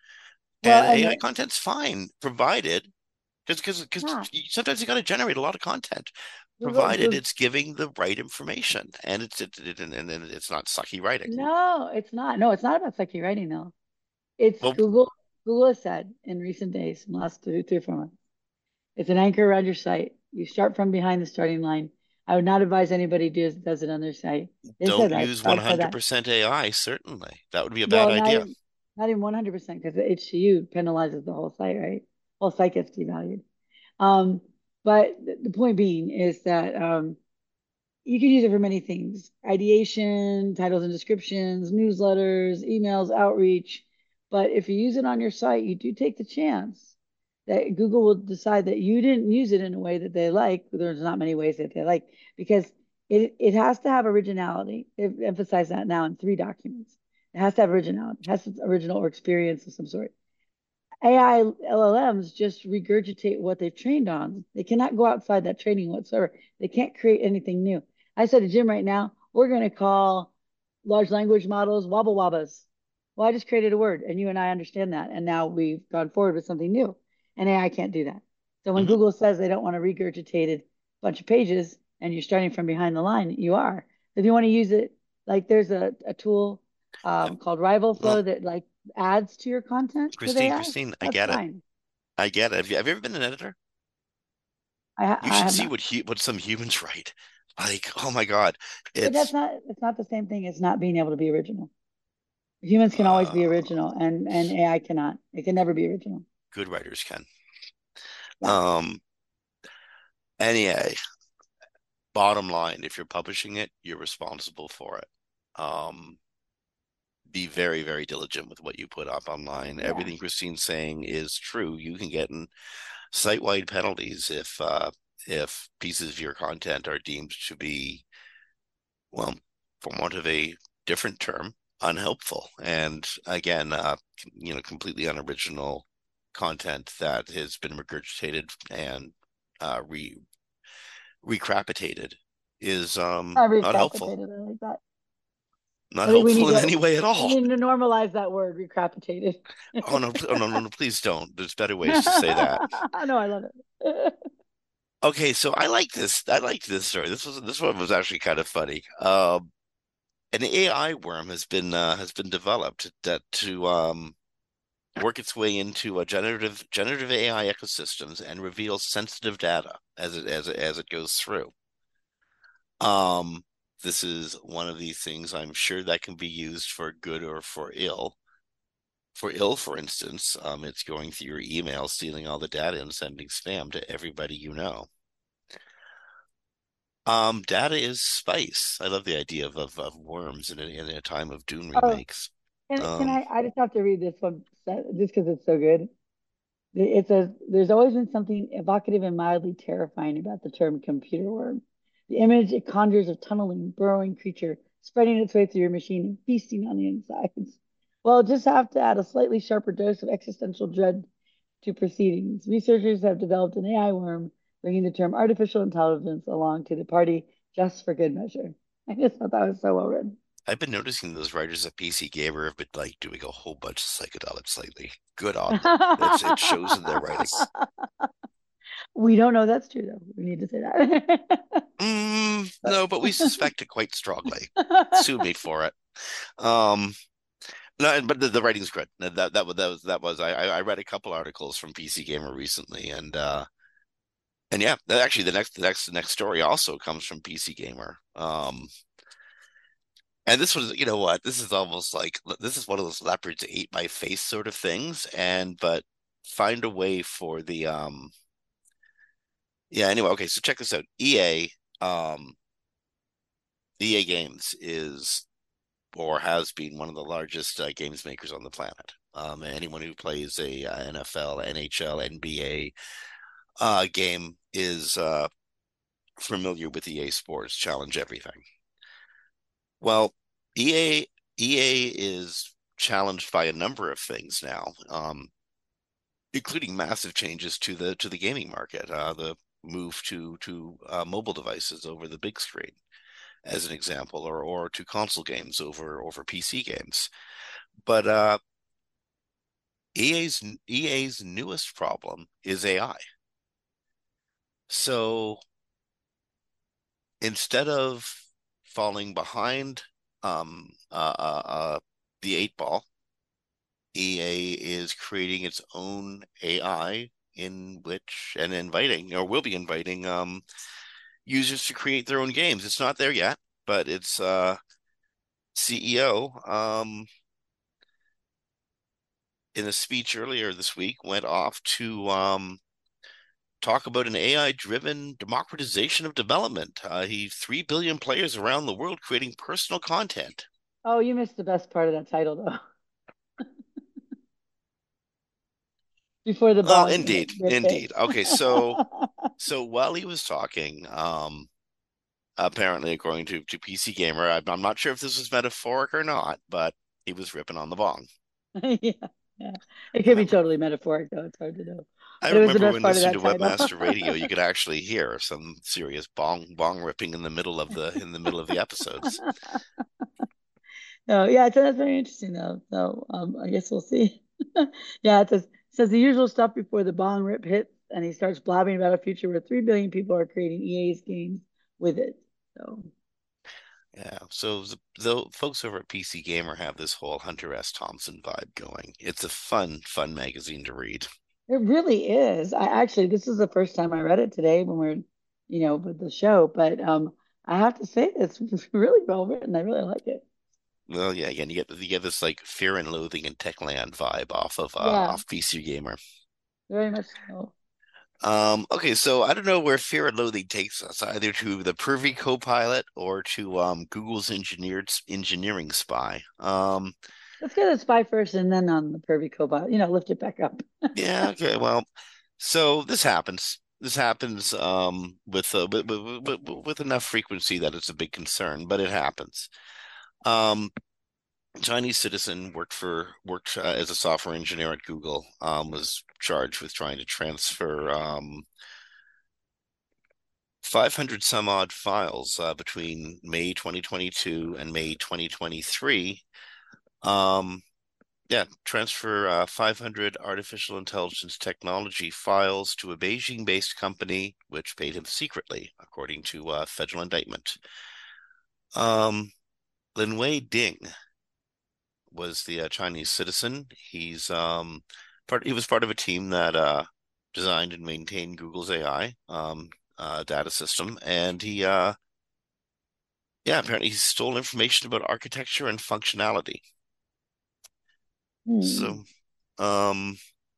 Well, And and A I the, content's fine, provided because because because yeah, sometimes you got to generate a lot of content, Google, provided Google, it's giving the right information and it's it, it, and, and it's not sucky writing. no, it's not. No, it's not about sucky writing though. It's Well, Google. Google has said in recent days, in the last three, three or four months, it's an anchor around your site. You start from behind the starting line. I would not advise anybody does does it on their site. They said don't that. use God said that. one hundred percent A I, certainly. That would be a bad Well, not idea. even not even one hundred percent because the H C U penalizes the whole site, right? Whole site gets devalued. Um, but the point being is that um, you can use it for many things: ideation, titles and descriptions, newsletters, emails, outreach. But if you use it on your site, you do take the chance that Google will decide that you didn't use it in a way that they like. There's not many ways that they like because it it has to have originality. They've emphasized that now in three documents. It has to have originality. It has to have original or experience of some sort. A I L L Ms just regurgitate what they've trained on. They cannot go outside that training whatsoever. They can't create anything new. I said to Jim right now, we're going to call large language models wobble wobbas. Well, I just created a word and you and I understand that. And now we've gone forward with something new. And A I can't do that. So when Hmm. Google says they don't want a regurgitated bunch of pages and you're starting from behind the line, you are. If you want to use it, like there's a, a tool Yeah. um, called Rival Well, Flow that like adds to your content with Christine, A I. Christine, I That's get it. fine. I get it. Have you, have you ever been an editor? I You I should have see not. what he, what some humans write. Like, oh my God, But that's it's not it's not the same thing as not being able to be original. Humans can always be uh, original, and and A I cannot. It can never be original. good writers can. Yeah. Um, anyway, bottom line, if you're publishing it, you're responsible for it. Um, be very, very diligent with what you put up online. Yeah. Everything Christine's saying is true. You can get in site-wide penalties if uh, if pieces of your content are deemed to be, well, for want of a different term, unhelpful. And again, uh, you know, completely unoriginal content that has been regurgitated and uh, re recapitated is um I not helpful. recapitated. I like that. Not I think we need helpful in to any way at we all. need to normalize that word, recapitated. Oh no, oh, no, no, no, please don't. There's better ways to say that. I know, I love it. Okay, so I like this. I like this story. This was this one was actually kind of funny. Um, an A I worm has been uh, has been developed that to um, work its way into a generative generative A I ecosystems and reveal sensitive data as it as it, as it goes through. Um, this is one of these things I'm sure that can be used for good or for ill. For ill, for instance, um, it's going through your email, stealing all the data and sending spam to everybody you know. Um, data is spice. I love the idea of of, of worms in a, in a time of Dune Oh, remakes. can can Um, I? I just have to read this one just because it's so good. It says, there's always been something evocative and mildly terrifying about the term computer worm. The image it conjures of tunneling, burrowing creature spreading its way through your machine and feasting on the insides. Well, just have to add a slightly sharper dose of existential dread to proceedings. Researchers have developed an A I worm, bringing the term artificial intelligence along to the party just for good measure. I just thought that was so well written. I've been noticing those writers at P C Gamer have been like doing a whole bunch of psychedelics lately. Good on them. It's it shows in their writing. We don't know that's true, though. We need to say that. Mm, But no, but we suspect it quite strongly. Sue me for it. Um, no, but the, the writing's good. That that that was that was that was I I read a couple articles from P C Gamer recently, and uh, and yeah, actually the next the next the next story also comes from P C Gamer. Um, and this was, you know what, this is almost like this is one of those leopards ate my face sort of things, and but find a way for the um yeah, anyway, okay, so check this out. E A um E A Games is or has been one of the largest uh, games makers on the planet. Um, anyone who plays a uh, N F L, N H L, N B A uh, game is uh, familiar with E A Sports Challenge Everything. Well, E A E A is challenged by a number of things now, um, including massive changes to the to the gaming market. Uh, the move to to uh, mobile devices over the big screen, as an example, or or to console games over over P C games. But uh, E A's E A's newest problem is A I. So instead of falling behind um, uh, uh, uh, the eight ball, E A is creating its own A I in which and inviting or will be inviting um, users to create their own games. It's not there yet, but its uh, C E O um, in a speech earlier this week went off to um, talk about an A I-driven democratization of development. Uh, he three billion players around the world creating personal content. oh, you missed the best part of that title, though. Before the Well, bong indeed, rip indeed. hits. Okay, so so while he was talking, um, apparently according to to P C Gamer, I'm, I'm not sure if this was metaphoric or not, but he was ripping on the bong. Yeah, yeah. It I could be remember totally metaphoric, though. It's hard to know. I But it was the remember best when part of listening that to title. Webmaster Radio, you could actually hear some serious bong bong ripping in the middle of the in the middle of the episodes. No, yeah, so that's very interesting, though. So um, I guess we'll see. Yeah, it says, says the usual stuff before the bong rip hits, and he starts blabbing about a future where three billion people are creating E A's games with it. So Yeah, so the, the folks over at P C Gamer have this whole Hunter S. Thompson vibe going. It's a fun, fun magazine to read. It really is. I actually, this is the first time I read it today when we're, you know, with the show. But um, I have to say it's really well written. I really like it. Well, yeah, again, you get you get this like Fear and Loathing in Techland vibe off of uh Yeah, off P C Gamer. very much so. Um, okay, so I don't know where Fear and Loathing takes us, either to the Pervy Copilot or to um Google's engineered engineering spy. Um, Let's get a spy first, and then on the pervy cobalt. You know, lift it back up. yeah, okay, well, so this happens. This happens um with, uh, with, with with with enough frequency that it's a big concern, but it happens. Um, Chinese citizen worked for worked uh, as a software engineer at Google. Um, was charged with trying to transfer um five hundred some odd files uh, between May twenty twenty-two and May twenty twenty-three. Um, yeah, transfer uh, five hundred artificial intelligence technology files to a Beijing-based company, which paid him secretly, according to uh, federal indictment. Um, Lin Wei Ding was the uh, Chinese citizen. He's um, part. He was part of a team that uh, designed and maintained Google's A I um, uh, data system, and he uh, yeah, apparently he stole information about architecture and functionality. Hmm. So, um,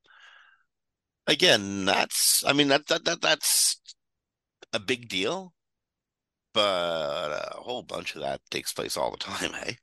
again, that's, I mean, that, that, that, that's a big deal, but a whole bunch of that takes place all the time, hey?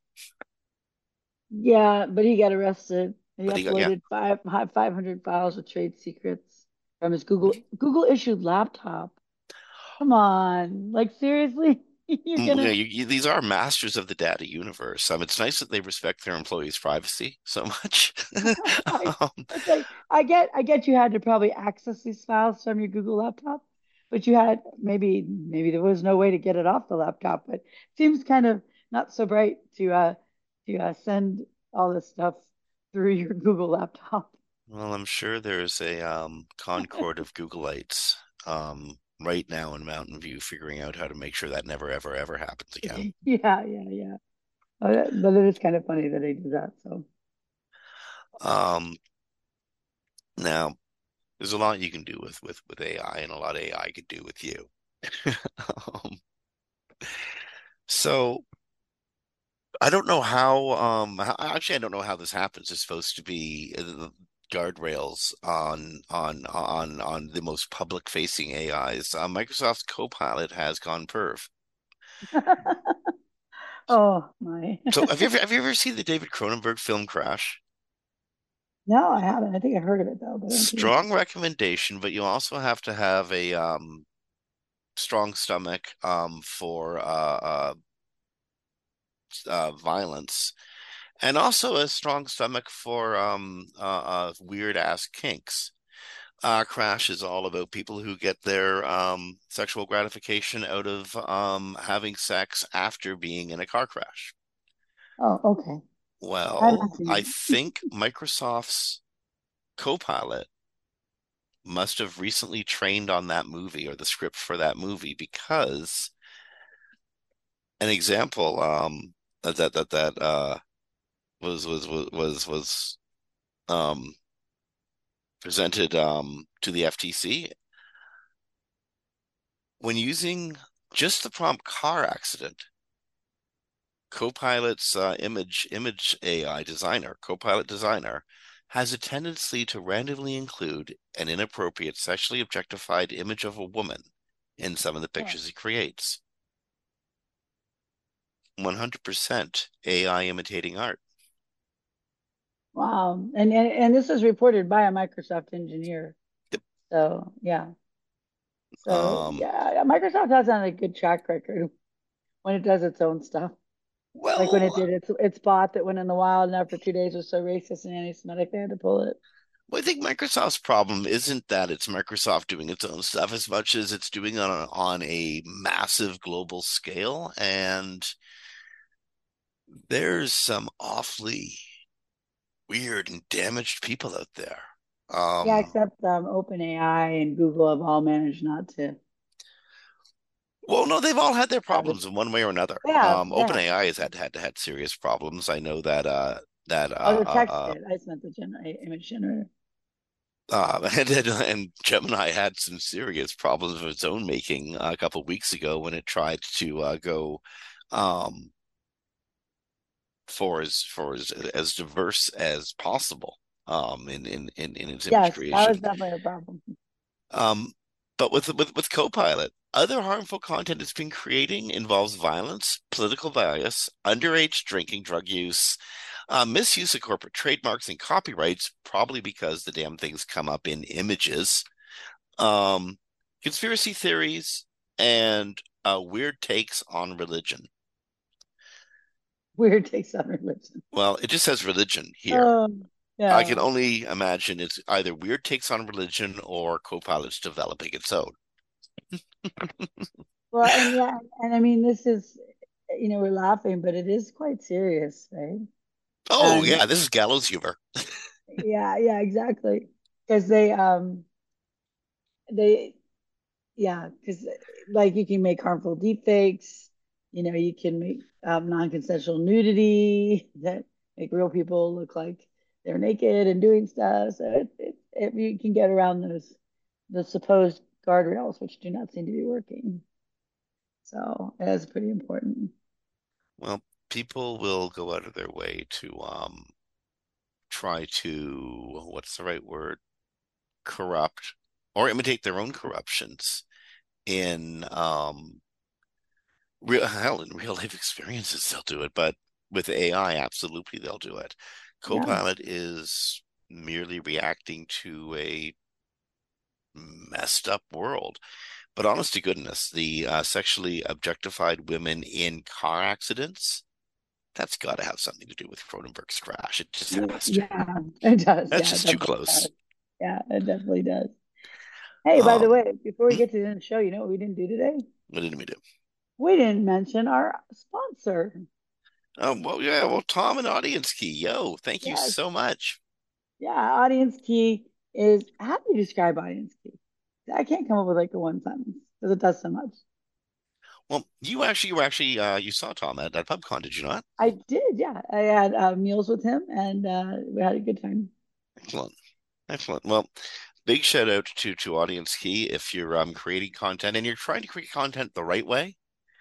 Yeah, but he got arrested. He But he got, yeah, uploaded five five hundred files with trade secrets from his Google Google issued laptop. Come on, like seriously, you're Mm, you know, gonna you, you, these are masters of the data universe. Um, it's nice that they respect their employees' privacy so much. I, um, it's like I get I get you had to probably access these files from your Google laptop, but you had maybe maybe there was no way to get it off the laptop. But it seems kind of not so bright to uh to uh, send all this stuff through your Google laptop. well, I'm sure there's a um, Concord of Googleites um, right now in Mountain View figuring out how to make sure that never, ever, ever happens again. Yeah, yeah, yeah. Uh, But it is kind of funny that they do that. So Um, Now, there's a lot you can do with with with A I, and a lot A I could do with you. um, so I don't know how. Um, how, actually, I don't know how this happens. It's supposed to be uh, guardrails on on on on the most public-facing A Is. Uh, Microsoft's Copilot has gone perv. oh my. So have you ever have you ever seen the David Cronenberg film Crash? No, I haven't. I think I heard of it though, but I don't think I've seen Strong recommendation, but you also have to have a um, strong stomach um, for uh, uh, uh, violence, and also a strong stomach for um, uh, uh, weird ass kinks. Uh, Crash is all about people who get their um, sexual gratification out of um, having sex after being in a car crash. Oh, okay. I've not Well, I seen it. think Microsoft's Copilot must have recently trained on that movie or the script for that movie, because an example um, that that that that uh, was was was was was um, presented um, to the F T C when using just the prompt car accident. Copilot's uh, image image A I designer, Copilot designer, has a tendency to randomly include an inappropriate sexually objectified image of a woman in some of the Oh, pictures he creates. one hundred percent A I imitating art. wow. And, and and this is reported by a Microsoft engineer. Yep. So yeah. So Um, yeah, Microsoft has on a good track record when it does its own stuff. Like when it well, did its its bot that went in the wild and after two days was so racist and anti-Semitic they had to pull it. Well, I think Microsoft's problem isn't that it's Microsoft doing its own stuff as much as it's doing it on a, on a massive global scale. And there's some awfully weird and damaged people out there. Yeah, Um, except um, OpenAI and Google have all managed not to well, no, they've all had their have it. problems in one way or another. They have, Um, they have. OpenAI has had had had serious problems. I know that uh, that Oh, uh, the uh, text uh, did. I just meant the gener image generator. Uh, and, and Gemini had some serious problems of its own making uh, a couple of weeks ago when it tried to uh, go um, for as for as as diverse as possible um, in, in in in its image Yes, that creation. was definitely a problem. Um, but with with with Copilot, other harmful content it's been creating involves violence, political bias, underage drinking, drug use, uh, misuse of corporate trademarks and copyrights, probably because the damn things come up in images, um, conspiracy theories, and uh, weird takes on religion. Weird takes on religion. Well, it just says religion here. Um, I can yeah. only imagine it's either weird takes on religion or Copilot's developing its own. Well, and yeah, and I mean, this is, you know, we're laughing, but it is quite serious, right? Oh And yeah, this is gallows humor. yeah, yeah, exactly. Because they, um, they, yeah, because like you can make harmful deepfakes, you know, you can make um, non-consensual nudity that make real people look like they're naked and doing stuff. So it, it, it, you can get around those the supposed guardrails, which do not seem to be working. So it is pretty important. Well, people will go out of their way to um try to, what's the right word, corrupt or imitate their own corruptions in um real hell in real life experiences they'll do it, but with A I, absolutely they'll do it. Yeah. Copilot is merely reacting to a messed up world. But honest to goodness, the uh, sexually objectified women in car accidents, that's got to have something to do with Cronenberg's crash. It just has to. Yeah, it does. That's Yeah, it just too definitely close. does. Yeah, it definitely does. Hey, by the Um, way, before we hmm, get to the end of the show, you know what we didn't do today? what did we do? We didn't mention our sponsor. Um, well, yeah, well, Tom and Audience Key, yo, thank you Yes. so much. Yeah, Audience Key is how do you describe Audience Key? I can't come up with like a one sentence because it does so much. Well, you actually, you actually, uh, you saw Tom at that PubCon, did you not? I did, yeah. I had uh, meals with him and uh, we had a good time. Excellent, excellent. Well, big shout out to to Audience Key. If you're um creating content and you're trying to create content the right way,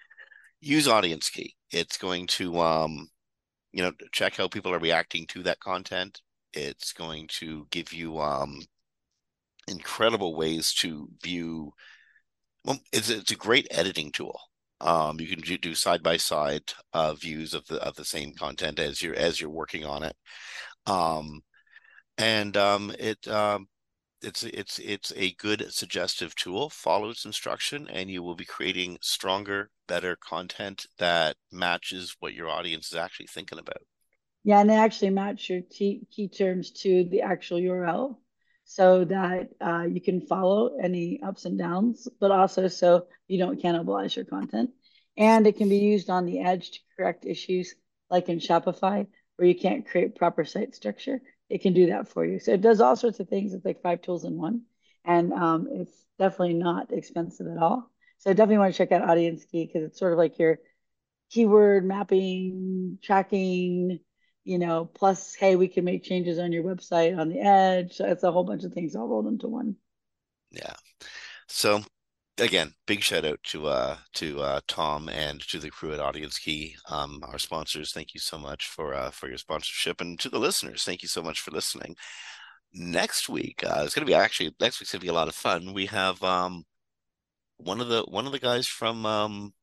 use Audience Key. It's going to um you know, check how people are reacting to that content. It's going to give you um, incredible ways to view. Well, it's it's a great editing tool. Um, you can do side by side uh, views of the of the same content as you're as you're working on it. Um, and um, it um, it's it's it's a good suggestive tool. Follow its instruction, and you will be creating stronger, better content that matches what your audience is actually thinking about. Yeah, and they actually match your key, key terms to the actual U R L so that uh, you can follow any ups and downs, but also so you don't cannibalize your content. And it can be used on the edge to correct issues like in Shopify where you can't create proper site structure. It can do that for you. So it does all sorts of things. It's like five tools in one. And um, it's definitely not expensive at all. So definitely want to check out Audience Key because it's sort of like your keyword mapping, tracking, you know, plus, hey, we can make changes on your website on the edge. So it's a whole bunch of things all rolled into one. Yeah. So again, big shout out to uh to uh Tom and to the crew at Audience Key, um, our sponsors. Thank you so much for uh for your sponsorship, and to the listeners, thank you so much for listening. Next week, uh, it's gonna be actually next week's gonna be a lot of fun. We have um one of the one of the guys from um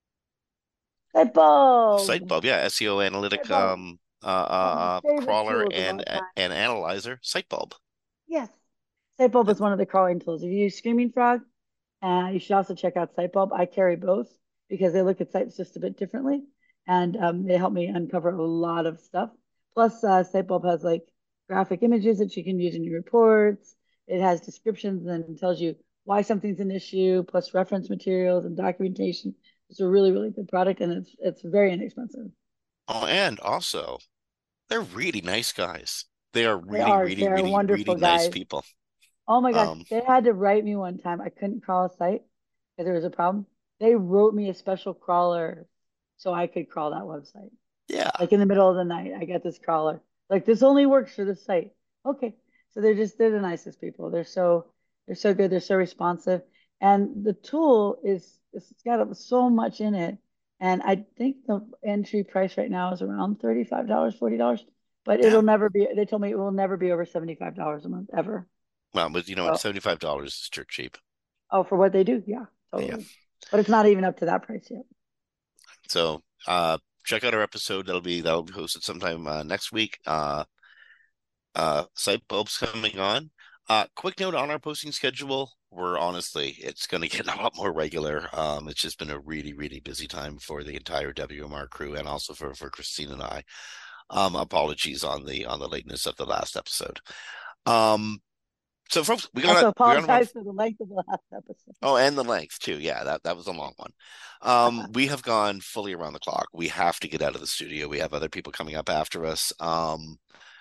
Sitebulb, Sitebulb, yeah, S E O analytic Sitebulb, um uh, one of my uh, uh favorite crawler tools of and all time. and analyzer, Sitebulb. Yes, Sitebulb is one of the crawling tools. If you use Screaming Frog, uh, you should also check out Sitebulb. I carry both because they look at sites just a bit differently, and um, they help me uncover a lot of stuff. Plus, uh, Sitebulb has like graphic images that you can use in your reports. It has descriptions and tells you why something's an issue, plus reference materials and documentation. It's a really, really good product, and it's it's very inexpensive. Oh, and also they're really nice guys. They are They really, are really, they're really, really wonderful nice guys. people. Oh my gosh, Um, they had to write me one time. I couldn't crawl a site because there was a problem. They wrote me a special crawler so I could crawl that website. yeah. Like in the middle of the night, I got this crawler. Like this only works for this site. Okay. So they're just they're the nicest people. They're so they're so good. They're so responsive, and the tool is it's got so much in it. And I think the entry price right now is around thirty-five dollars, forty dollars, but Yeah. it'll never be. They told me it will never be over seventy-five dollars a month ever. Well, but you know what? So, seventy-five dollars is dirt cheap. oh, for what they do, yeah, Yeah. totally. But it's not even up to that price yet. So uh, check out our episode. That'll be that'll be hosted sometime uh, next week. Uh, uh, Site Bulbs coming on. Uh, quick note on our posting schedule. We're honestly, it's going to get a lot more regular. Um, it's just been a really, really busy time for the entire W M R crew, and also for for Christine and I. Um, apologies on the on the lateness of the last episode. Um, so folks, we got Also, we got one. apologize for the length of the last episode. Oh, and the length too. Yeah, that that was a long one. Um, we have gone fully around the clock. We have to get out of the studio. We have other people coming up after us. Um,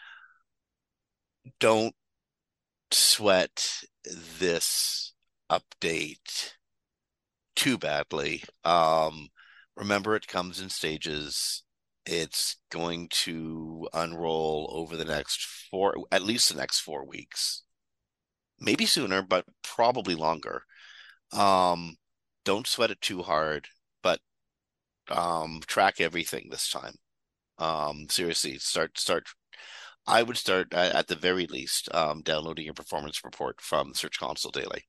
don't sweat this update too badly. Um, remember, it comes in stages. It's going to unroll over the next four, at least the next four weeks, maybe sooner, but probably longer. Um, don't sweat it too hard, but um, track everything this time. Um, seriously, start start. I would start at, at the very least um, downloading your performance report from Search Console daily.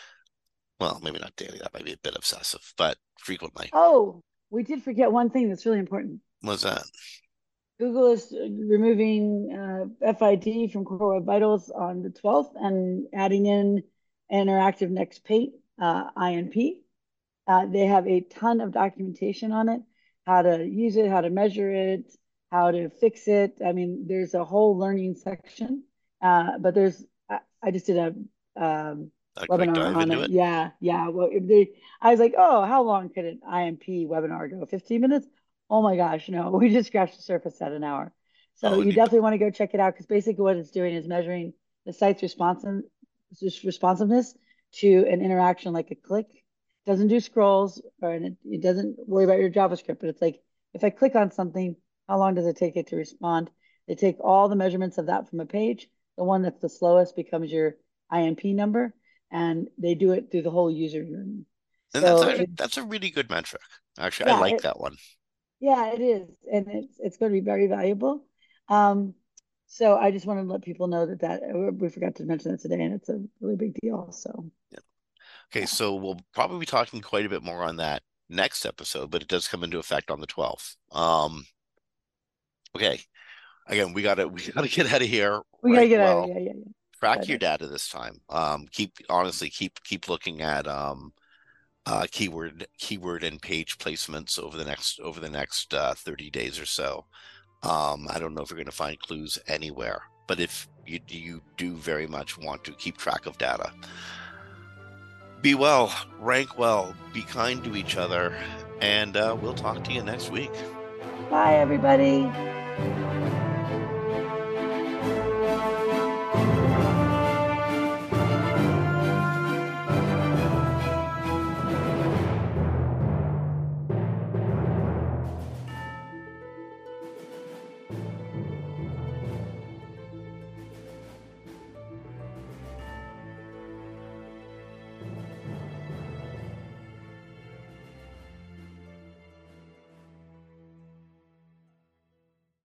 Well, maybe not daily. That might be a bit obsessive, but frequently. Oh, we did forget one thing that's really important. What's that? Google is removing uh, F I D from Core Web Vitals on the twelfth and adding in interactive next page, uh, I N P. Uh, they have a ton of documentation on it, how to use it, how to measure it, how to fix it. I mean, there's a whole learning section, uh, but there's, I, I just did a um, A quick webinar dive on into it. it? Yeah, yeah. Well, if they, I was like, oh, how long could an I M P webinar go? fifteen minutes? Oh my gosh, no, we just scratched the surface at an hour. So Oh, you you, definitely want to go check it out because basically what it's doing is measuring the site's responsive, responsiveness to an interaction like a click. It doesn't do scrolls or it, it doesn't worry about your JavaScript, but it's like if I click on something, how long does it take it to respond? They take all the measurements of that from a page. The one that's the slowest becomes your I M P number, and they do it through the whole user journey. and that's So actually it's that's a really good metric. Actually, I yeah, like it, that one. yeah, it is, and it's it's going to be very valuable. Um, so I just wanted to let people know that that we forgot to mention that today, and it's a really big deal. So Yeah. Okay, yeah. so we'll probably be talking quite a bit more on that next episode, but it does come into effect on the twelfth. Um, okay. Again, we gotta we gotta get out of here. We gotta Right. get out of Well, here. Yeah, yeah, yeah. track Bye your bye. data this time. Um, keep honestly keep keep looking at um uh keyword keyword and page placements over the next over the next uh, thirty days or so. Um, I don't know if you're going to find clues anywhere, but if you you do very much want to keep track of data, be well, rank well, be kind to each other, and uh, we'll talk to you next week. Bye, everybody.